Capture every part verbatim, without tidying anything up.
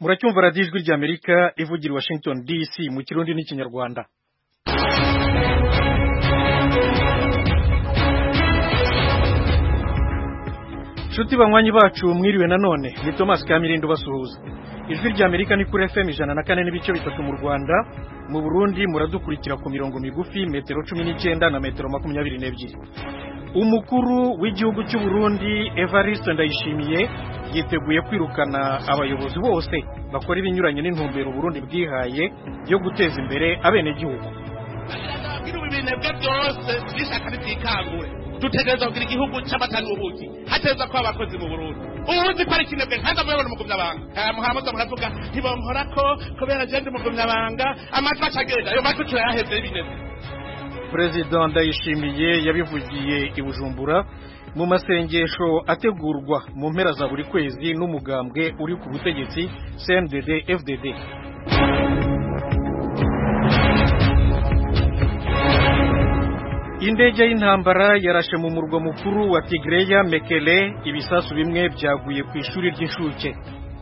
muracyumva radiyo ijwi ry'Amerika ivugira i Washington D C mu kirundi n'ikinyarwanda. Nshuti banywanyi bacu mwiriwe nanone ni Thomas Kamirindo basuhuza. Ijwi ry'Amerika ni kuri F M ijana na kane n'ibice bitatu mu Rwanda, mu Burundi muradukurikira ku mirongo migufi metero cumi n'icyenda na metero makumyabiri n'ebyiri. Umukuru w'igihugu cy'u Burundi Evariste Ndayishimiye yiteguye kwirukana abayobozi bose bakora ibinyuranye n'intumbero Burundi bwihaye yo guteza imbere abene gihugu. Ibinebwe byose bishaka bitikangure dutegereza kugira igihugu cy'abatanubuzi hateza ko abakozi mu Burundi ubuzi pari kinebwe nkaza mubona mugumya banga muhamaza muravuga ntibomhora ko kubera agenda mugumya banga amajwi acagenda ayo majwi turayaheze ibinebwe. President Ndayishimiye yabivugiye i Bujumbura mu masengesho ategurwa mu mpera za buri kwezi n'umugambwe uri ku butegetsi C N D D F D D. Indege y'intambara yarashe mu murwa mukuru wa Tigreya Mekele, ibisasu bimwe byaguye ku ishuri ry'inshuke.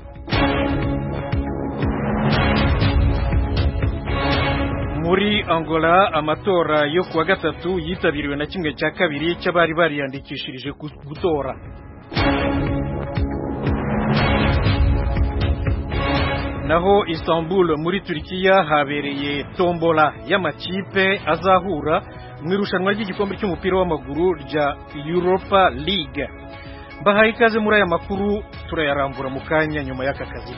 Muri Angola amatora yo kuwa gatatu yitabiriwe na kimwe cya kabiri cy'abari bariyandikishirije gutora. Naho Istanbul muri Turkiya habereye tombola y'amakipe azahura mu irushanwa ry'igikombe cy'umupira w'amaguru rya Europa League. Bahaye ikaze muri aya makuru, turayarambura mu kanya nyuma y'aka kazi.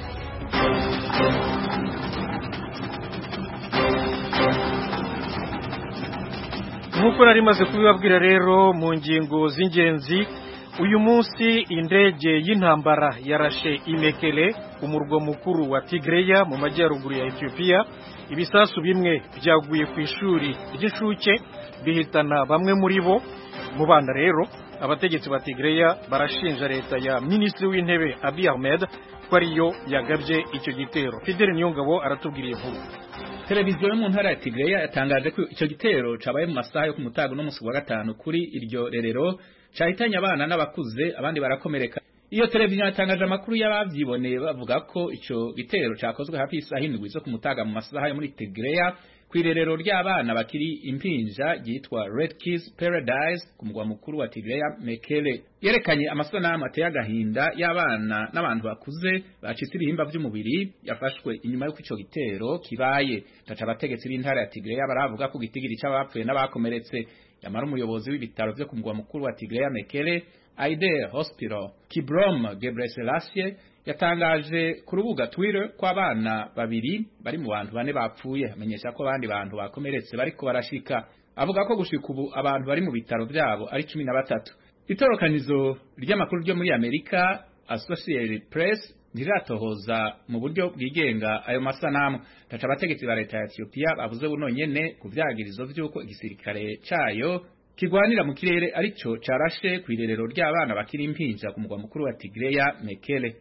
Nk'uko nari maze kubibabwira rero mu ngingo z'ingenzi, uyu munsi indege y'intambara yarashe Imekele, umurwa mukuru wa Tigreya mu majyaruguru ya Ethiopia. Ibisasu bimwe byaguye ku ishuri ry'inshuke bihitana bamwe muri bo. Mu bana rero abategetsi ba Tigreya barashinja leta ya Minisitiri w'Intebe Abiy Ahmed ko ariyo yagabye icyo gitero. Fidel Niyongabo aratubwiriye inkuru. Televiziyo yo mu ntara ya Tigreya yatangaje ko icyo gitero cabaye mu masaha yo ku mutaga no musi wa gatanu kuri iryo rerero cahitanye abana n'abakuze, abandi barakomereka. Iyo televiziyo yatangaje amakuru y'abavyiboneye bavuga ko ico gitero cakozwe hafi isaha indwi zo ku mutaga mu masaha yo muri Tigreya kwirerero ry'abana bakiri impinja yitwa Red Kids Paradise ku mugwa mukuru wa Tigreya Mekele. Yerekanye amasanamu ateye agahinda y'abana n'abantu bakuze bacitse ibihimba vy'umubiri yafashwe inyuma y'uko ico gitero kibaye. Taca abategetsi b'intara ya Tigreya baravuga ko gitigiri c'abapfuye n'abakomeretse. Yamara umuyobozi w'ibitaro vyo ku mugwa mukuru wa Tigreya Mekele Aide Hospital Kibrom Gebreselassie yatangaje ku rubuga Twitter ko abana babiri bari mu bantu bane bapfuye, amenyesha ko abandi bantu bakomeretse bariko barashika. Avuga ko gushika ubu abantu bari mu bitaro byabo ari cumi na batatu. Itorokanizo ry'amakuru ryo muri Amerika Associated Press ntiratohoza mu buryo bwigenga ayo masanamu. Taca abategetsi ba leta ya Ethiopia bavuze buno nyene ku vyagirizo vy'uko igisirikare cayo kigwanira mu kirere arico carashe kwirerero ry'abana bakiri impinja ku mugwa mukuru wa Tigreya Mekele.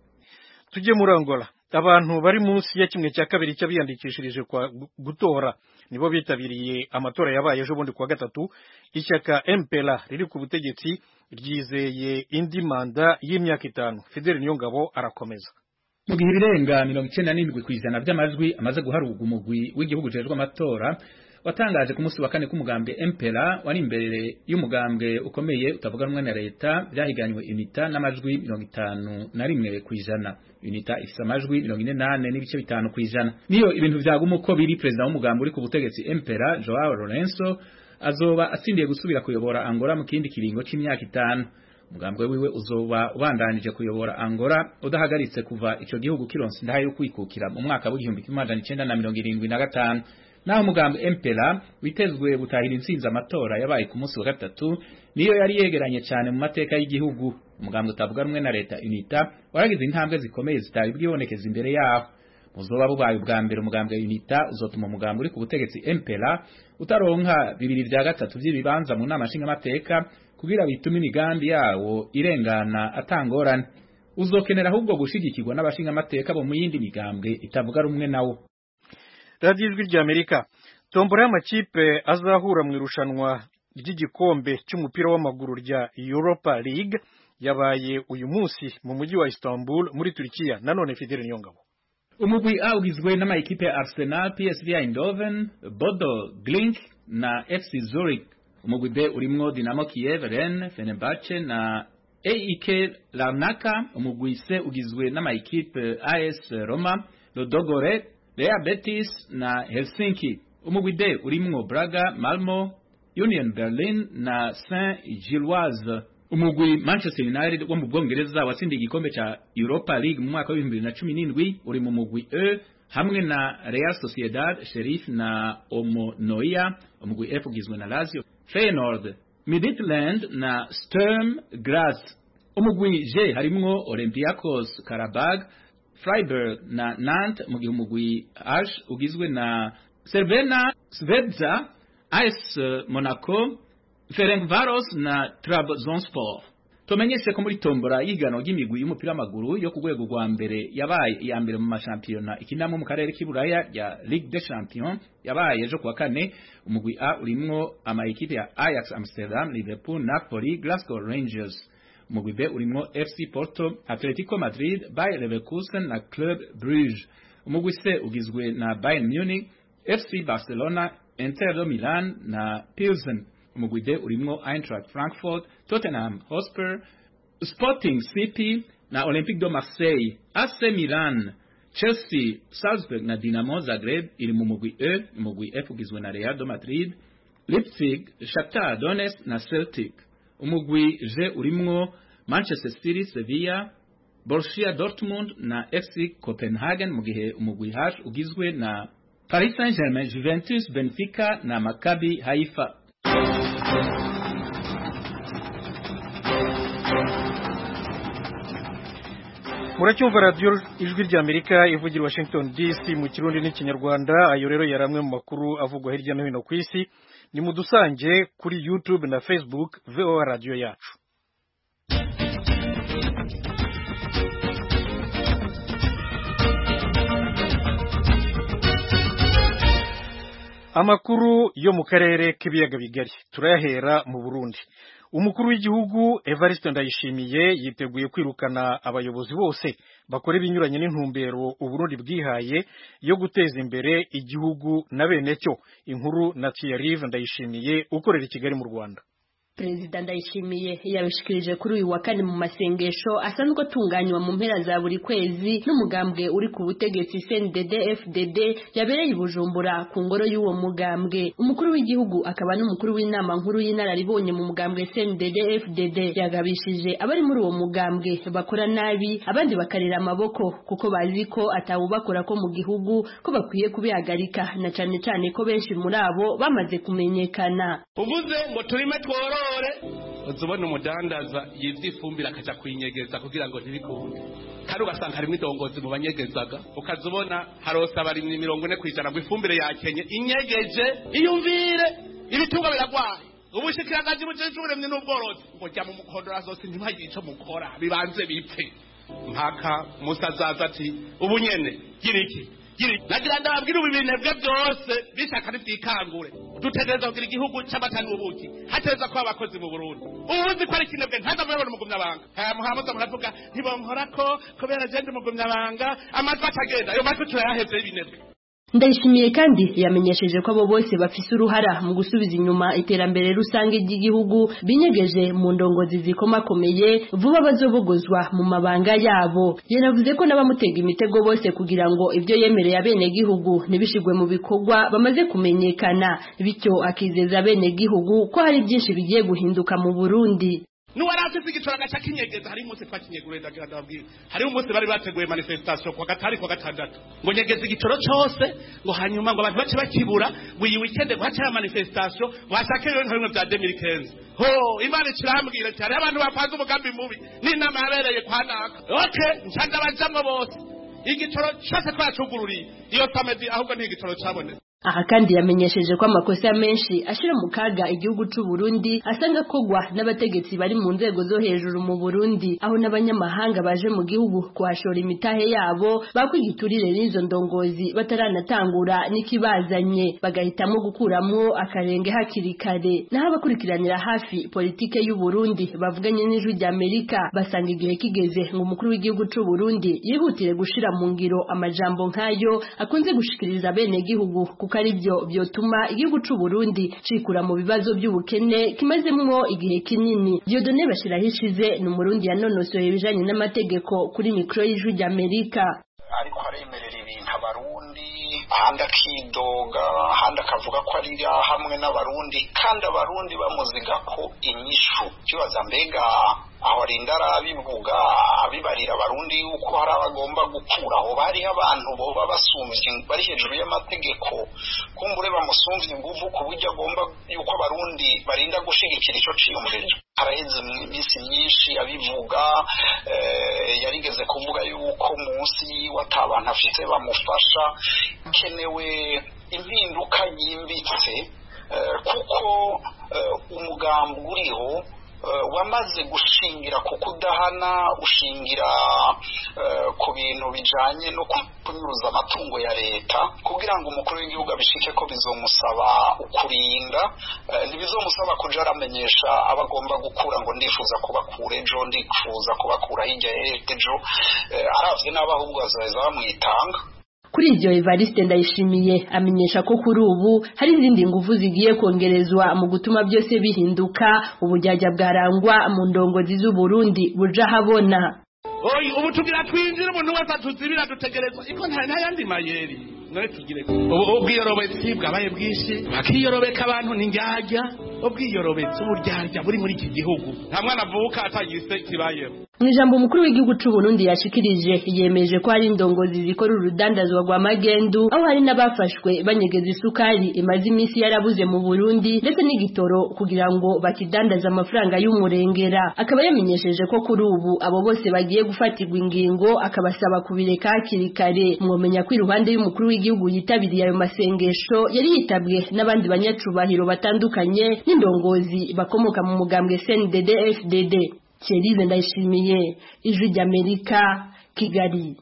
Tujye muri Angola, abantu bari munsi ya kimwe cya kabiri cy'abiyandikishirije kwa gutora nibo bitabiriye amatora yabaye ejo bundi kuwa gatatu. Ishyaka M P L A riri ku butegetsi ryizeye indi manda y'imyaka itanu. Fidel Niyongabo arakomeza. Mu gihe ibirenga mirongo icenda n'indwi kw'ijana by'amajwi amaze guharurwa umugwi w'igihugu ujejwe amatora watangaje ku munsi wa kane k'umugambwe M P L A wari imbere y'umugambwe ukomeye utavuga rumwe na leta byahiganywe UNITA n'amajwi mirongo itanu na rimwe kw'ijana. UNITA ifise amajwi mirongo ine nane n'ibice bitanu kw'ijana. Niyo ibintu vyaguma uko biri, president w'umugambwe uri ku butegetsi M P L A Joao Lourenço azoba atsindiye gusubira kuyobora Angola mu kindi kiringo c'imyaka itanu. Umugambwe wiwe uzoba ubandanije kuyobora Angola udahagaritse kuva ico gihugu kironse ndaha yo kwikukira mu mwaka w'igihumbi kimwe amajana icenda na mirongo irindwi na gatanu. Naho umugambi M P L A witezwe gutahira intsinzi amatora yabaye ku munsi wa gatatu niyo yari yegeranye cyane mu mateka y'igihugu. Umugambi utavuga rumwe na leta UNITA waragize intambwe zikomeye zitari bwibonekeza imbere yaho. Muzoba bubaye ubwa mbere umugambi UNITA uzotuma umugambi uri ku butegetsi M P L A utaronka bibiri vya gatatu by'ibibanza mu nama nshinga mateka kugira bitume imigambi yawo irengana atangorane. Uzokenera ahubwo gushigikirwa n'abashinga mateka bo mu yindi migambwe itavuga rumwe nawo. Radio Ijwi ry'Amerika, tombora y'amakipe azahura mu irushanwa ry'igikombe cy'umupira w'amaguru rya Europa League yabaye uyu munsi mu mujyi wa Istanbul muri Turkiya. Nanone Fidel Niyongabo. Umugwi A ugizwe n'amakipe ya Arsenal, P S V Eindhoven, Bodo Glimt na F C Zurich. Umugwi B urimwo Dinamo Kiev, Rennes, Fenerbahce na A E K Larnaca. Umugwi C ugizwe n'amakipe A S Roma, Ludogorets, Real Betis na Helsinki. Umugwi D urimwo Braga, Malmo, Union Berlin na Saint-Gilloise. Umugwi Manchester United wo mu Bwongereza watsindiye igikombe ca Europa League mu mwaka wa bibiri na cumi n'indwi uri mu mugwi E hamwe na Real Sociedad, Sheriff na Omonoia. Umugwi F ugizwe na Lazio, Feyenoord, Midtjylland na Sturm Graz. Umugwi G harimwo Olympiacos, Karabag, Freiburg na Nantes. Mu gihe umugwi H ugizwe na Cervena, Svezia, A S Monaco, Ferencvaros na Trabzonspor. Tumenyeshe ko muri tombora y'igano ry'imigwi y'umupira w'amaguru yo ku rwego rwa mbere yabaye iya mbere mu mashampiyona ikinamo mu karere k'Iburaya ya Ligue des Champions yabaye ejo kuwa kane. Umugwi A urimwo amakipe ya Ajax Amsterdam, Liverpool, Napoli, Glasgow Rangers. Umugwi B urimwo F C Porto, Atletico Madrid, Bayer Leverkusen na Club Brugge. Umugwi C ugizwe na Bayern Munich, F C Barcelona, Inter Milan na Pilsen. Umugwi D urimwo Eintracht Frankfurt, Tottenham Hotspur, Sporting C P na Olympique de Marseille. A C Milan, Chelsea, Salzburg na Dinamo Zagreb iri mu mugwi E. Umugwi F ugizwe na Real de Madrid, Leipzig, Shakhtar Donetsk na Celtic. Umugwi G urimwo Manchester City, Sevilla, Borussia Dortmund na F C Copenhagen. Mu gihe umugwi H ugizwe na Paris Saint-Germain, Juventus, Benfica na Maccabi Haifa. Muracyumva radio ijwi rya Amerika ivugira Washington D C mu kirundi n'ikinyarwanda. Ayo rero yaramwe mu makuru avugwa hirya no hino ku isi. Ni mudusange kuri YouTube na Facebook V O A radio yacu. Amakuru yo mu karere k'ibiyaga bigari turayahera mu Burundi. Umukuru w'igihugu Evariste Ndayishimiye yiteguye kwirukana abayobozi bose bakora ibinyuranye n'intumbero Uburundi bwihaye yo guteza imbere igihugu na bene cyo. Inkuru na Thierry Ndayishimiye ukorera i Kigali mu Rwanda. Perezida Ndayishimiye yabishikirije kuri uyu wa kane mu masengesho asanzwe atunganywa mu mpera za buri kwezi n'umugambwe uri ku butegetsi C N D D F D D yabereye i Bujumbura ku ngoro y'uwo mugambwe. Umukuru w'igihugu akaba n'umukuru w'inama nkuru y'inararibonye mu mugambwe C N D D F D D yagabishije abari muri uwo mugambwe bakora nabi abandi bakarira amaboko kuko bazi ko atawubakora ko mu gihugu ko bakwiye kubihagarika na cane cane ko benshi muri abo bamaze kumenyekana. Uvuze ngo turime tworo uzubona umudandaza yivyifumbira akaja kwinyegeza kugira ngo ntibikunde kandi ugasanga harimo idongozi mu banyegezaga ukazubona harose abarimyi mirongo ine kwijana ngo ifumbire yakenye inyegeje iyumvire ibitunga biragwaye ubushikiranganje bujeje uburemye n'ubworozi ngo jya mu mukondora zose ntibagira ico mukora bibanze bipfe mpaka musazaza ati ubunyene gira iki nagira ndababwira ubu ibinebwe byose bishaka ntibyikangure dutegereza kugira igihugu cy'abatani ubuki hateza ko abakozi mu Burundi ubuzi ko ari kinebwe ntaza mubona umugumya banga aya muhamuza muravuga ntibonkora ko kubera agenda umugumya banga amajwi atagenda ayo majwi turayaheze y'ibinebwe. Ndayishimiye kandi yamenyesheje ko abo bose bafise uruhara mu gusubiza inyuma iterambere rusange ry'igihugu binyegeje mu ndongozi zikomakomeye vuba bazobogozwa mu mabanga yabo. Yanavuze ko n'abamutega imitego bose kugira ngo ibyo yemereye abene gihugu nibishigwe mu bikorwa bamaze kumenyekana, bityo akizeza abene gihugu ko hari byinshi bigiye guhinduka mu Burundi. Nuwarafise igicuranga ca kinyegeza hari umunsi twakinyegure ndagira ndababwira hari umunsi bari bateguye manifestation kwa gatari kwa gatandatu ngo nyegeza igicoro cyose ngo hanyuma ngo abantu bace bakibura ngo iyi weekend ngo hace manifestation washake rero nka bimwe bya deux mille quinze ho imana kirambwira cyane abantu bapanze umugambi mubi n'inama yabereye kwa naka okay ncanda bajamwe bose igicoro cyose twacugururiye iyo samedi ahubwo ntigicoro cyabonetse Aha kandi yamenyesheje ko amakosa menshi ashira mu kaga igihugu c'u Burundi asanga kogwa n'abategetsi bari mu nzego zo hejuru mu Burundi, aho n'abanyamahanga baje mu gihugu kuhashora imitahe yabo bakwigiturire n'izo ndongozi bataranatangura n'ikibazanye, bagahitamo gukuramwo akarenge hakiri kare. Naho abakurikiranira hafi politike y'u Burundi bavuganye n'ijwi rya Amerika basanga igihe kigeze ngo umukuru w'igihugu c'u Burundi yihutire gushira mu ngiro amajambo nkayo akunze gushikiriza bene gihugu, kuko ari byo byotuma igihugu c'u Burundi cikura mu bibazo by'ubukene kimazemwo igihe kinini. Dieudonné Bashirahishize ni umurundi yanonosoye ibijanye n'amategeko kuri mikro y'ijwi rya Amerika. Ariko aremerera ibintu abarundi, ahandi akidoga, ahandi akavuga ko ari hamwe n'abarundi, kandi abarundi bamuziga ko inyishu kibaza mbega aho arinda arabivuga abibarira abarundi yuko hari abagomba gukuraho, bariho abantu boba basumvye bari hejuru y'amategeko kumbure bamusumvye inguvu ku buryo agomba yuko abarundi barinda gushigikira ico ciyumviro. Haraheze iminsi myinshi abivuga, eh, yarigeze kuvuga yuko munsi yiwe atabantu afite bamufasha, kenewe impinduka yimbitse, eh, kuko eh, umugambi uriho wamaze gushingira ku kudahana, ushingira uh, ku bintu bijanye no kunyuruza amatungo ya leta, kugira ngo umukuru w'igihugu abishike ko bizomusaba ukurinda, uh, ntibizomusaba kuja aramenyesha abagomba gukura ngo ndifuza kubakura ejo, ndifuza kubakura hirya ejo, uh, aravye n'abahubwo bazoheza bamwitanga. Kuri ibyo Evariste Ndayishimiye amenyesha ko kuri ubu hari izindi nguvu zigiye kongerezwa mu gutuma byose bihinduka, ubujyajya bwarangwa mu ndongozi z'u Burundi buja habona. Oyi ubu tugira twinjira umuntu wese atuzibira dutegerezwa iko nta ntayandi mayeri none tugire ubu ubwiyorobetsi bwabaye bwinshi, bakiyorobeka abantu n'indyarya, ubwiyorobetsi uburyarya buri muri iki gihugu nta mwana avuka atagise kibayeho. Mu ijambo umukuru w'igihugu c'u Burundi yashikirije yemeje ko hari indongozi zikora urudandazwa rwa magendu, aho hari n'abafashwe banyegeza isukari imaze iminsi yarabuze mu Burundi ndetse n'igitoro kugira ngo bakidandaza amafaranga y'umurengera. Akaba yamenyesheje ko kuri ubu abo bose bagiye gufatirwa ingingo, akabasaba kubireka hakiri kare. Mwomenya ko iruhande y'umukuru w'igihugu yitabiriye ayo masengesho yari yitabwe n'abandi banyacubahiro batandukanye n'indongozi bakomoka mu mugambwe C N D D F D D. Thierry Ndayishimiye, ijwi ry'Amerika, Kigali.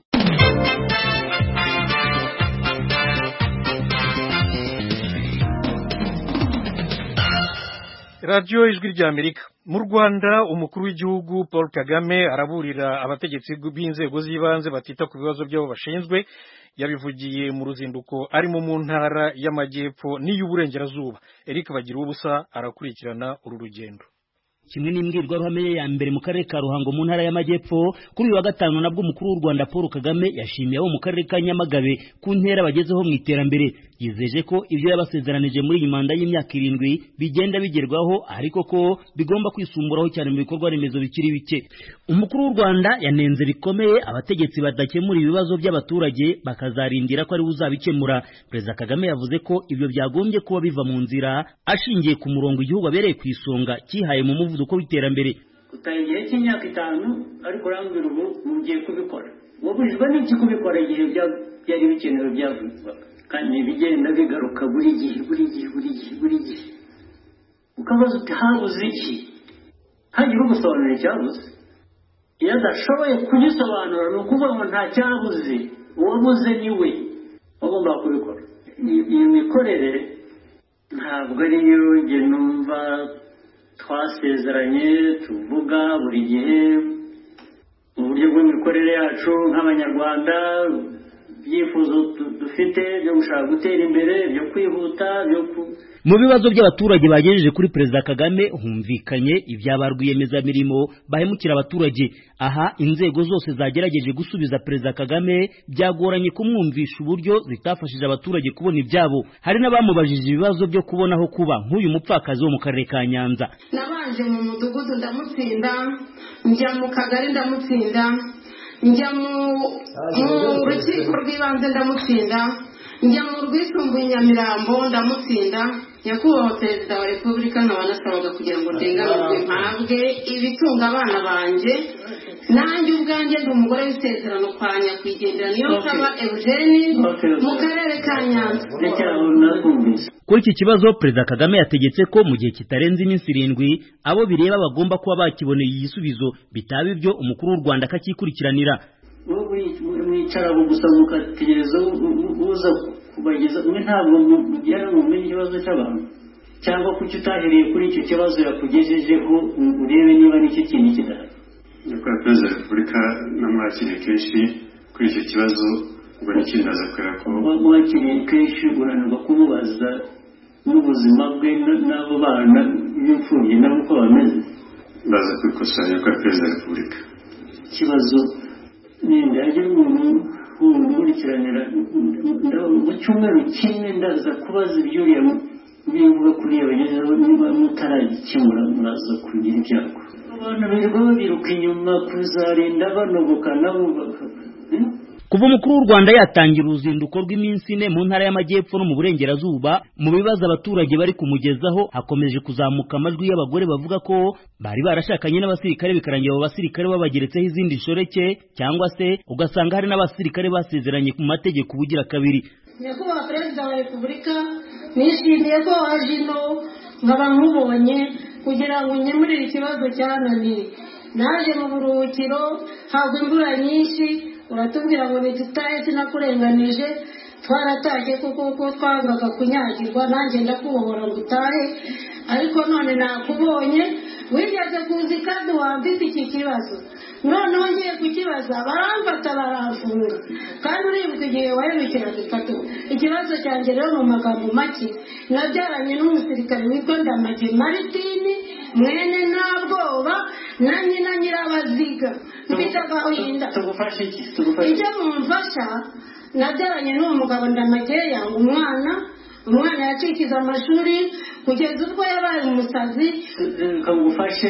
Radio ijwi ry'Amerika. Mu Rwanda umukuru w'igihugu Paul Kagame araburira abategetsi b'inzego z'ibanze batita ku bibazo byabo bashinzwe, yabivugiye mu ruzinduko arimo mu ntara y'Amajyepfo n'iy'Uburengerazuba. Eric Bagirubusa arakurikirana uru rugendo. Kimwe n'imbwirwaruhame ye ya mbere mu karere ka Ruhango mu ntara y'Amajyepfo kuri uyu wa gatanu nabwo umukuru w'u Rwanda Paul Kagame yashimiye abo mu karere ka Nyamagabe ku ntera bagezeho mu iterambere. Yizeje ko ibyo yabasezeranije muri iyi manda y'imyaka irindwi bigenda bigerwaho, ariko ko bigomba kwisumburaho cyane mu bikorwa remezo bikiri bike. Umukuru w'u Rwanda yanenze bikomeye abategetsi badakemura ibibazo by'abaturage bakazarindira ko ari uzabikemura. Perezida Kagame yavuze ko ibyo byagombye kuba biva mu nzira, ashingiye ku murongo igihugu abereye ku isonga kihaye mu muvuduko w'iterambere. Utagiye cy'imyaka itanu ariko urambwira ubu mugiye kubikora. Wabujijwe n'iki kubikora igihe byari bikenewe byavuzwaga, kandi bigenda bigaruka buri gihe buri gihe buri gihe buri gihe. Ukabaza uti habuze iki? Hagira ugusobanura icyabuze. Iyo adashoboye kugisobanura ni ukuvuga ngo nta cyabuze, uwabuze ni we agomba kubikora. Iyo mikorere ntabwo ariyo njye numva twasezeranye tuvuga buri gihe mu buryo bw'imikorere yacu nk'abanyarwanda, byifuzo dufite byo gushaka gutera imbere, byo kwihuta, byo mu bibazo by'abaturage bagejeje kuri Perezida Kagame humvikanye ibyaba rwiyemezamirimo bahemukira abaturage. Aha inzego zose zagerageje gusubiza Perezida Kagame byagoranye kumwumvisha uburyo zitafashije abaturage kubona ibyabo. Hari n'abamubajije ibibazo byo kubona aho kuba, nk'uyu mupfakazi wo mu karere ka Nyanza. Nabanje mu mudugudu ndamutsinda, njya mu kagari ndamutsinda, njya mu rukiko rw'ibanze ndamutsinda, njya mu rwisumbuye Nyamirambo ndamutsinda, nyakubahwa perezida wa repubulika nkaba nasabaga kugira ngo ndenganurwe mpabwe ibitunga abana banjye nanjye ubwanjye ndi umugore w'isezerano kwa nyakwigendera niyo nsaba Eugene mu karere ka Nyanza. Kuri iki kibazo Perezida Kagame yategetse ko mu gihe kitarenze iminsi irindwi abo bireba bagomba kuba bakiboneye igisubizo, bitaba ibyo umukuru w'u Rwanda akakikurikiranira. Mwicara gusa mukategereza uza kubageza mwe ntabwo mujyana mu menye ikibazo cy'abantu cyangwa kuki utahereye kuri icyo kibazo yakugejejeho urebe niba n'icyo kintu kidahari. Nyakubahwa Perezida wa Repubulika namwakiriye kenshi kuri icyo kibazo ubwo n'ikindi aza kureba ko mwakiriye kenshi uranirwa kumubaza n'ubuzima bwe n'abo bana b'imfubyi nabo uko bameze. Ndaza kubikosora Nyakubahwa Perezida wa Repubulika. Ikibazo ninde yagira umuntu umurikiranira mu cyumweru kimwe ndaza kubaza ibyuriya bivuga kuri iyo bagezeho niba mutaragikemura muraza kugira ibyago. Abantu birirwa babiruka inyuma kuzarinda banoboka nabo. Kuva umukuru w'u Rwanda yatangira uruzinduko rw'iminsi ine mu ntara y'Amajyepfo no mu Burengerazuba, mu bibazo abaturage bari kumugezaho hakomeje kuzamuka amajwi y'abagore bavuga ko bari barashakanye n'abasirikare bikarangira abo basirikare babageretseho izindi nshoreke, cyangwa se ugasanga hari n'abasirikare basezeranye ku mategeko ubugira kabiri. Nyakubahwa Perezida wa Repubulika, nishimiye ko waje ino nkaba nkubonye kugira ngo nkemurire ikibazo cyananiye. Naje mu buruhukiro hagwa imvura nyinshi, uratubwira ngo nitutahe sinakurenganije, twaratashye kuko ko twangaga kunyagirwa, nanjye ndakubohora ngo utahe, ariko none nakubonye wigeze kuzi kandi wambitse iki kibazo, noneho ngiye kukibaza baramfata baramfunga, kandi uribuka igihe waherukiraga ikatu. Ikibazo cyanjye rero mu magambo make, nabyaranye n'umusirikare witwa Ndamage Maritini mwene Ntabwoba na nyina Nyirabaziga mfite agahinda. Tugufashe iki? Tugufashe icyo mumfasha, nabyaranye n'uwo mugabo Ndamage yanga umwana, umwana yacikiza amashuri kugeza ubwo yabaye umusazi. Kagufashe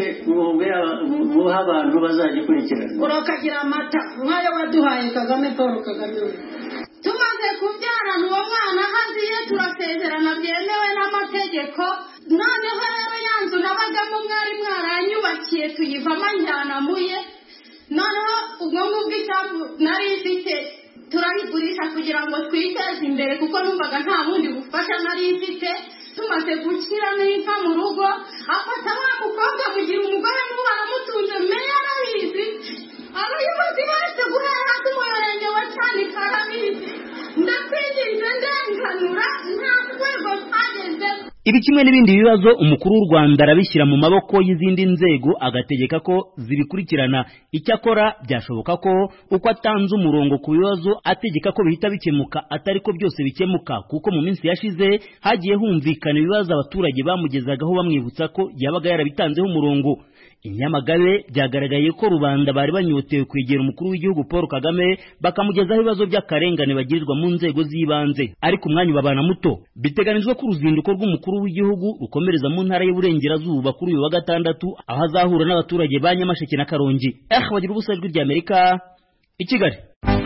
muha abantu bazagikurikirana, urakagira amata nk'ayo waduhaye Kagame, Paul Kagame. Tumaze kubyarana uwo mwana haziye turasezerana byemewe n'amategeko. Noneho rero yanzu nabagamo mwari mwaranyubakiye tuyivamo njyanamuye, noneho ubwo ngubwo isambu nari ifite turayigurisha kugira ngo twiteze imbere kuko numvaga nta bundi bufasha nari ifite. Tumaze gukira n'inka mu rugo, afata wa mukobwa mugira umugore n'ubu aramutunze, meya arabizi, abayobozi bose guhera hasi umurenge wa Cyanika arabizi. Ndakwinginze ndenganura, nta rwego twageze. Ibi kimwe n'ibindi bibazo umukuru w'u Rwanda arabishyira mu maboko y'izindi nzego agategeka ko zibikurikirana. Icyakora byashoboka ko uko atanze umurongo ku bibazo ategeka ko bihita bikemuka atari ko byose bikemuka, kuko mu minsi yashize hagiye humvikana ibibazo abaturage bamugezagaho bamwibutsa ko yabaga yarabitanzeho umurongo. I Nyamagabe byagaragaye ko rubanda bari banyotewe kwegera umukuru w'igihugu Paul Kagame bakamugezaho ibibazo by'akarengane bagirirwa mu nzego z'ibanze, ariko umwanya ubabana muto. Biteganijwe ko uruzinduko rw'umukuru w'igihugu rukomereza mu ntara y'Uburengerazuba kuri uyu wa gatandatu, aho azahura n'abaturage ba Nyamasheke na Karongi. Eh bagira ubusa ijwi ry'Amerika i Kigali.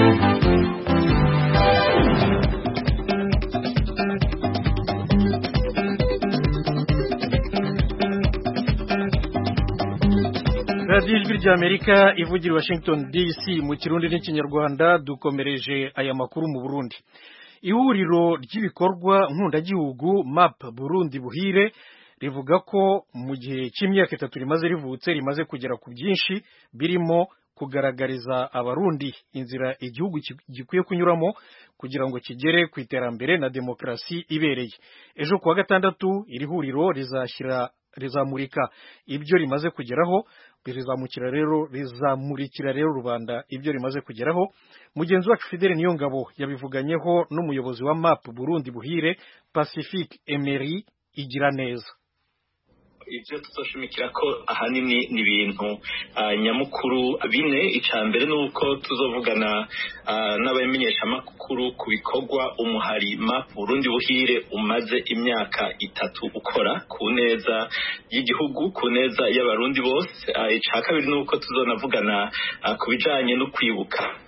radiyo ijwi ry'Amerika ivugira Washington D C mu Kirundi n'Ikinyarwanda. Dukomereje aya makuru mu Burundi. Ihuriro ry'ibikorwa nkundagihugu M A P Burundi Buhire rivuga ko mu gihe cy'imyaka itatu rimaze rivutse rimaze kugera ku byinshi birimo kugaragariza abarundi inzira igihugu gikwiye kunyuramo kugira ngo kigere ku iterambere na demokarasi ibereye. Ejo kuwa gatandatu iri huriro rizashyira rizamurika ibyo rimaze kugeraho, rizamukira rero rizamurikira rero rubanda ibyo rimaze kugeraho. Mugenzi wacu Fidele Niyongabo yabivuganyeho n'umuyobozi wa M A P Burundi Buhire Pacifique Emery Igiraneza. Ibyo tuzoshimikira ko ahanini ni ibintu uh, nyamukuru bine. Icambere nuko tuzovugana uh, n'abamenyesha makuru ku bikorwa umuhari M A P Burundi Buhire umaze imyaka itatu ukora ku neza y'igihugu, ku neza y'abarundi bose. Uh, Icakabiri nuko tuzonavugana uh, ku bijanye no kwibuka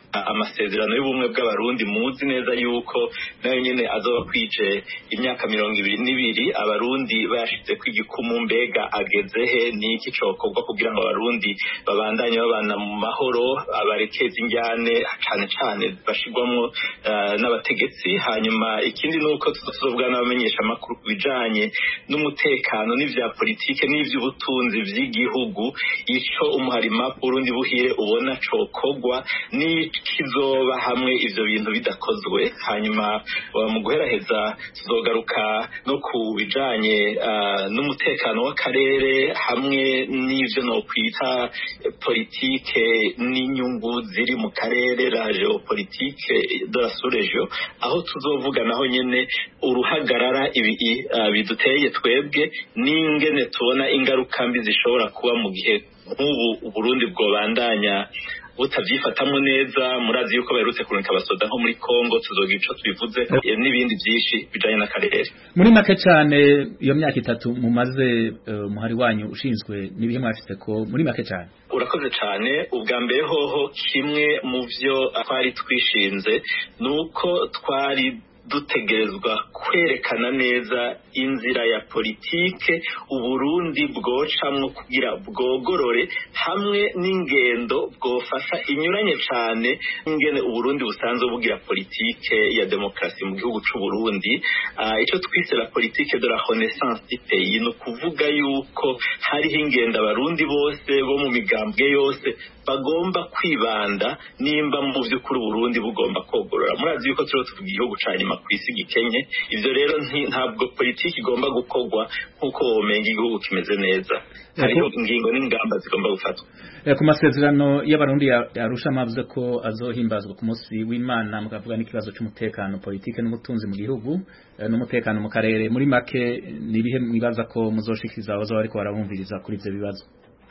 amasezerano y'ubumwe bw'abarundi muzi neza yuko nayo nyene azoba kwije imyaka mirongo ibiri n'ibiri abarundi bayashize kw'igikumu mbega ageze he niki cokorwa kugira ngo abarundi babandanye babana mu mahoro abarekeza injyane cane cane bashirwamwo uh, n'abategetsi hanyuma ikindi nuko tuzovuga n'abamenyesha makuru kubijanye n'umutekano n'ivya politike n'ivy'ubutunzi vy'igihugu ico umuharima Burundi buhire ubona cokorwa ni kizoba hamwe ivyo bintu bidakozwe hanyuma mu guheraheza tuzogaruka no kubijanye uh, n'umutekano w'akarere hamwe n'ivyo no kwita politike n'inyungu ziri mu karere la geopolitique de la sous-région aho tuzovuga naho nyene uruhagarara ibi uh, biduteye twebwe n'ingene tubona ingaruka mbi zishobora kuba mu gihe nk'ubu Burundi bwobandanya utavyifatamwe neza murazi yuko baherutse kurunka abasoda nko muri Kongo tuzogira ico tubivuze n'ibindi byinshi bijanye n'akarere muri make cyane iyo myaka itatu mumaze uh, muhari wanyu ushinzwe nibihe mwafite ko muri make cyane urakoze cyane ubwa mbere hoho kimwe mu vyo twari twishinze nuko twari dutegerezwa kwerekana neza inzira ya politike Uburundi bwocamwo kugira bwogorore hamwe n'ingendo bwofasha inyuranye cyane ingene Uburundi busanzwe bugira politike ya demokrasi mu gihugu c'u Burundi uh, ico twise la politique de la renaissance du pays no kuvuga yuko hari ingendo abarundi bose bo mu migambwe yose bagomba kwibanda nimba mu vy'ukuri Burundi bugomba kogorora murazi yuko turo tuvuga igihugu canyuma kwisi gikenye ivyo rero ntabwo politiki igomba gukorwa nkuko womenga igihugu kimeze neza hariho ingingo n'ingamba zigomba gufatwa ku masezerano y'abarundi yarusha amavuze ko azohimbazwa ku munsi w'Imana mukavuga n'ikibazo c'umutekano politike n'ubutunzi mu gihugu n'umutekano mu karere muri make nibihe mwibaza ko muzoshikiza abazoba ariko barabumviriza kuri ivyo bibazo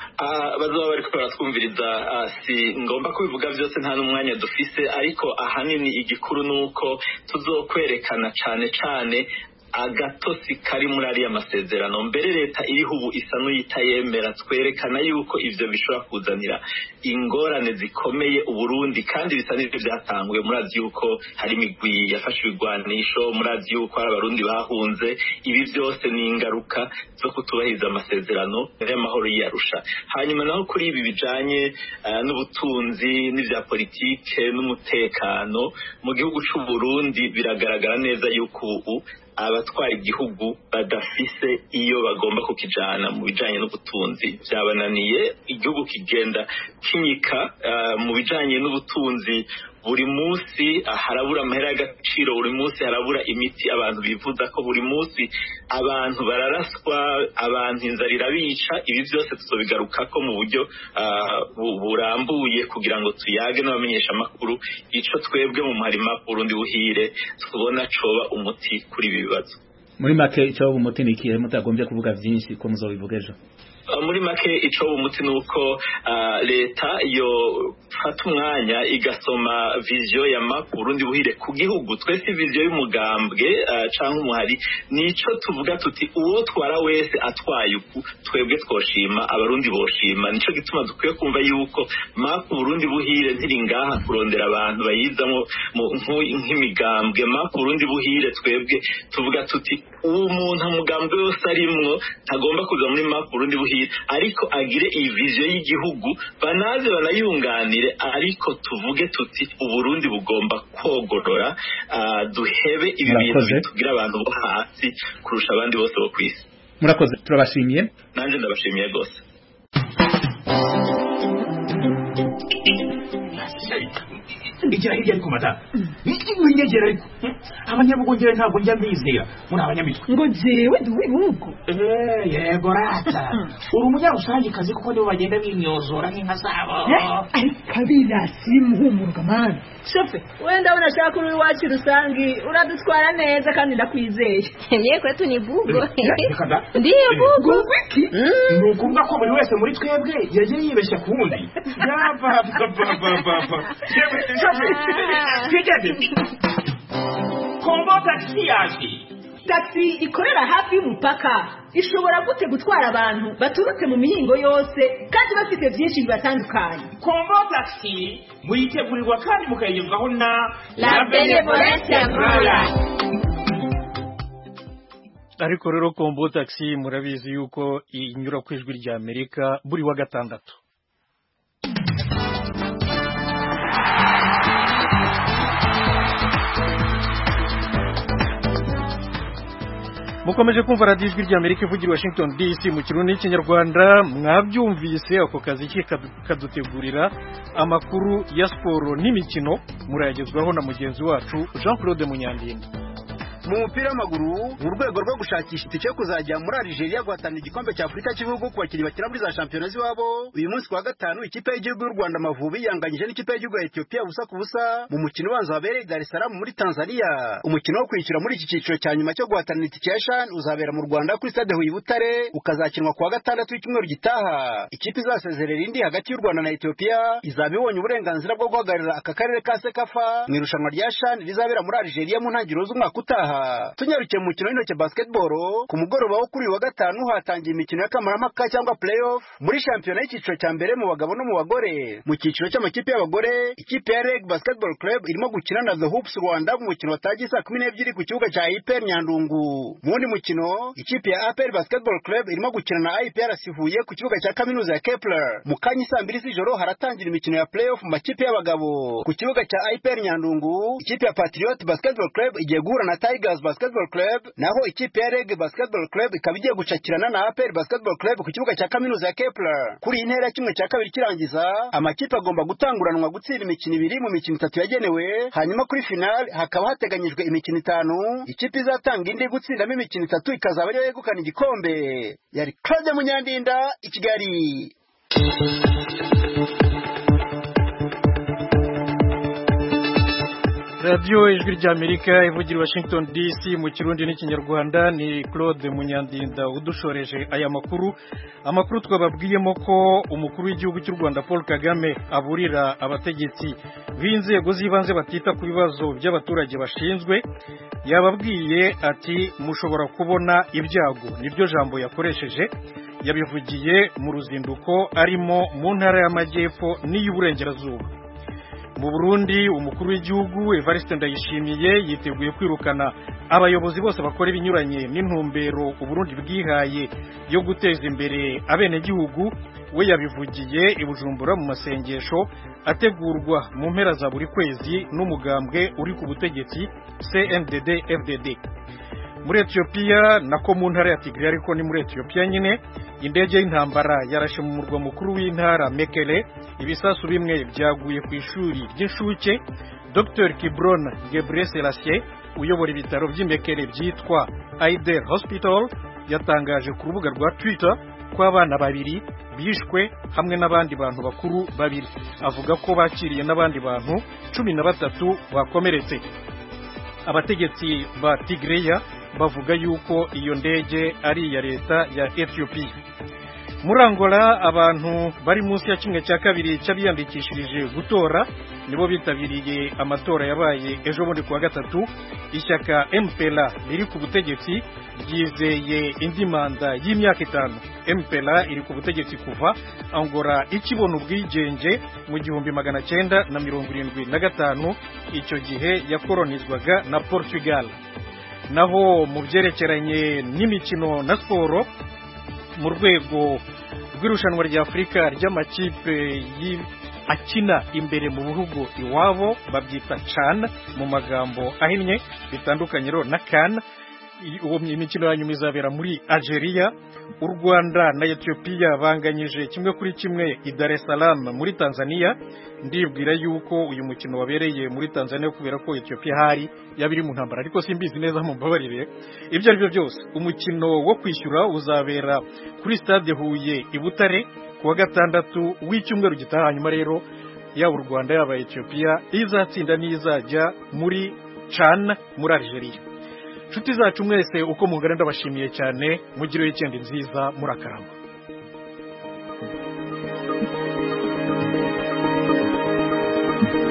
bazoba bariko baratwumviriza si ngomba kubivuga vyose nta n'umwanya dufise ariko ahanini igikuru nuko tuzokwerekana cane cane agatosi kari muri ariya masezerano mbere leta iriho ubu isa n'uyitayemera twerekana yuko ivyo bishobora kuzanira ingorane zikomeye Uburundi kandi bisa n'ivyo vyatanguye murazi yuko hari imigwi yafashe ibigwanisho murazi yuko hari abarundi bahunze ibi vyose ni ingaruka zo kutubahiriza amasezerano y'amahoro y'Arusha hanyuma naho kuri ibi bijanye uh, n'ubutunzi n'ivya politike n'umutekano mu gihugu c'u Burundi biragaragara neza yuko ubu abatwara igihugu badafise iyo bagomba kukijana mu bijanye n'ubutunzi byabananiye igihugu kigenda kinyika uh, mu bijanye n'ubutunzi buri munsi harabura amahera y'agaciro buri munsi harabura imiti abantu bivuza ko buri munsi abantu bararaswa abantu inzara irabica ibi byose tuzobigaruka ko mu buryo uh, burambuye kugira ngo tuyage n'abamenyesha makuru ico twebwe mu muharima Burundi buhire tubona coba umuti kuri ibi bibazo muri make ico umuti nikihe mutagombye kuvuga vyinshi ko muzobivugejo muri make ico umuti nuko uh, leta yo fata umwanya igasoma vision ya map Burundi buhire ku gihugu twese vision y'umugambwe uh, canke umuhari nico tuvuga tuti uwo twara wese atwaye uku twebwe twoshima abarundi boshima nico gituma dukwiye kumva yuko map Burundi buhire ntiri ngaha kurondera abantu bayizamo nk'imigambwe map Burundi buhire twebwe tuvuga tuti uwo muntu umugambwe wose arimwo tagomba kuza muri map Burundi buhire ariko agire iyi vision y'igihugu banaze banayunganire ariko tuvuge tuti Uburundi bugomba kogorora uh, duhebe ibi bintu bitugira abantu bo hasi kurusha abandi bose bo kwisi murakoze turabashimiye nanje ndabashimiye gose igira hirya ariko mata n'inyegera ariko abanyabugongera ntabwo njya mbizera muri abanyamitwe ngo jewe ndi wibugo eh yego rata uri umunyarusangi kazi kuko nibo bagenda bimyozora nk'inka zabo ariko birasi muhumurwa man shofe wenda unashaka uri wacu rusangi uradutwara neza kandi ndakwizeye niye kwetu ni bugo ndiye bugo wiki nukumva ko buri wese muri twebwe yagiye yibeshya kundi yava papa papa shofe Kigende. Kombo taxi yaje. taxi ikorera hafi y'umupaka ishobora gute gutwara abantu baturutse mu mihingo yose kandi bafite byinshi bibatandukanye? Kombo taxi muyitegurirwa kandi mukayigezwaho na La Benevolencia Royal. ariko rero Kombo taxi murabizi yuko inyura ku ijwi rya Amerika buri wa gatandatu. mukomeje kumva radiyo ijwi rya Amerika ivugira Washington D C mu kirundi n'ikinyarwanda. Mwabyumvise ako kazi ki kadutegurira amakuru ya siporo n'imikino murayagezwaho na mugenzi wacu Jean Claude Munyandinda. mu mupira w'amaguru mu rwego rwo gushakisha itike yo kuzajya muri Algeria guhatanira igikombe cya Afurika cy'ibihugu ku bakinnyi bakina muri za shampiyona z'iwabo. Uyu munsi wa gatanu ikipe y'igihugu y'u Rwanda Amavubi yanganyije n'ikipe y'igihugu ya Ethiopia busa ku busa mu mukino ubanza wabereye Dar es Salaam muri Tanzania. Umukino wo kwishyura muri iki cyiciro cya nyuma cyo guhatanira itike ya CHAN uzabera mu Rwanda kuri stade Huye Butare ukazakinwa ku wa gatandatu w'icyumweru gitaha. Ikipe izasezerera indi hagati y'u Rwanda na Ethiopia izaba ibonye uburenganzira bwo guhagararira aka karere ka Sekafa mu irushanwa rya CHAN rizabera muri Algeria mu ntangiriro z'umwaka utaha. Tunyarukiye mu mukino w'intoki basketball ku mugoroba wo kuri wa gatanu hatangiye imikino y'akamaramaka cyangwa playoff muri shampiyona y'icyiciro cya mbere mu bagabo no mu bagore. Mu cyiciro cy'amakipe y'abagore ikipe ya Reg Basketball Club irimo gukina na The Hoops Rwanda mu mukino watagiye saa kumi n'ebyiri ku kibuga cya I P R Nyandungu. Mu wundi mukino ikipe ya A P R Basketball Club irimo gukina na I P R Sihuye ku kibuga cya kaminuza ya Kepler. Mu kanya saa mbiri z'ijoro haratangira imikino ya playoff mu makipe y'abagabo. Ku kibuga cya I P R Nyandungu ikipe ya Patriot Basketball Club igiye guhura na Tigers Basketball Club, naho ikipe ya Reg Basketball Club ikaba igiye gucakirana na A P R Basketball Club ku kibuga cya kaminuza ya Kepler. Kuri intera ya kimwe cya kabiri kirangiza amakipe agomba gutanguranwa gutsinda imikino ibiri mu mikino itatu yagenewe, hanyuma kuri final hakaba hateganyijwe imikino itanu. Ikipe izatanga indi gutsindamo imikino itatu ikazaba ariyo yegukana igikombe. Yari Claude Munyandinda i Kigali. Radio ijwi rya Amerika ivugira Washington D C mu kirundi n'ikinyarwanda. Ni Claude Munyandinda udushoreje aya makuru. Amakuru twababwiyemo ko umukuru w'igihugu cy'u Rwanda Paul Kagame aburira abategetsi b'inzego z'ibanze batita ku bibazo by'abaturage bashinzwe. Yababwiye ati mushobora kubona ibyago. Niryo jambo yakoresheje, yabivugiye mu ruzinduko arimo mu ntara y'Amajyepfo n'iy'Uburengerazuba. Mu Burundi umukuru w'igihugu Evariste Ndayishimiye yiteguye kwirukana abayobozi bose bakora ibinyuranye n'intumbero u Burundi bwihaye yo guteza imbere abene gihugu. We yabivugiye i Bujumbura mu masengesho ategurwa mu mpera za buri kwezi n'umugambwe uri ku butegetsi C N D D F D D. Muri Ethiopia nako mu ntara ya Tigray ariko ni muri Ethiopia nyine indege y'intambara yarashe mu murwa mukuru w'intara Mekele. Ibisasu bimwe byaguye ku ishuri ry'inshuke. Doctor Kibron Gebreselassie uyobora ibitaro by'Imekele byitwa Aider Hospital yatangaje ku rubuga rwa Twitter ko abana babiri bishwe hamwe n'abandi bantu bakuru babiri. Avuga ko bakiriye n'abandi bantu cumi na batatu bakomeretse. Abategetsi ba Tigreya bavuga yuko iyo ndege ari iya leta ya Ethiopia. Muri Angola abantu bari munsi ya kimwe cya kabiri cy'abiyandikishirije gutora nibo bitabiriye amatora yabaye ejo bundi kuwa gatatu. Ishyaka M P L A riri ku butegetsi ryizeye indi manda y'imyaka itanu. M P L A iri ku butegetsi kuva Angola ikibona ubwigenge mu gihumbi magana cyenda na mirongo irindwi na gatanu, icyo gihe yakolonizwaga na Portugal. Naho mu byerekeranye n'imikino na siporo mu rwego rw'irushanwa rya Afurika ry'amakipe akina imbere mu bihugu iwabo babyita CHAN mu magambo ahinnye bitandukanye ro na CAN. Uwo imikino ya nyuma izabera muri Algeria. U Rwanda na Ethiopia banganyije kimwe kuri kimwe i Dar es Salaam muri Tanzania. Ndibwira yuko uyu mukino wabereye muri Tanzania kubera ko Ethiopia hari yabiri mu ntambara ariko simbizi neza mu mbabarire. Ibyo ari byo byose umukino wo kwishyura uzabera kuri stade Huye i Butare kuwa gatandatu w'icyumweru gitaha. Nyuma rero yaba u Rwanda yaba Ethiopia izatsinda n'izajya muri CHAN muri Algeria. Nshuti zacu mwese uko mungana ndabashimiye cyane. Mugire weekend nziza murakarama.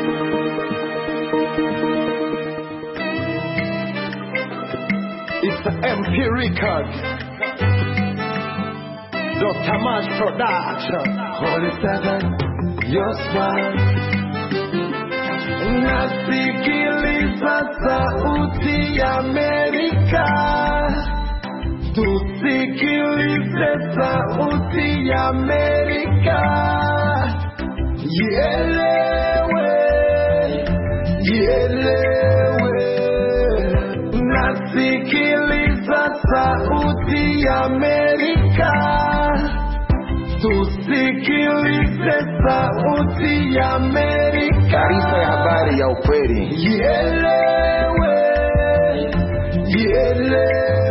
It's M P Records, Doctor Mash Production, Holy Seven, your smile. Nasikiliza sauti ya Amerika, tusikilize sauti ya Amerika, ielewe, ielewe. Nasikiliza sauti ya Amerika, tusikilize sauti ya Amerika. Taarifa ya habari ya ukweli. Ielewe, ielewe.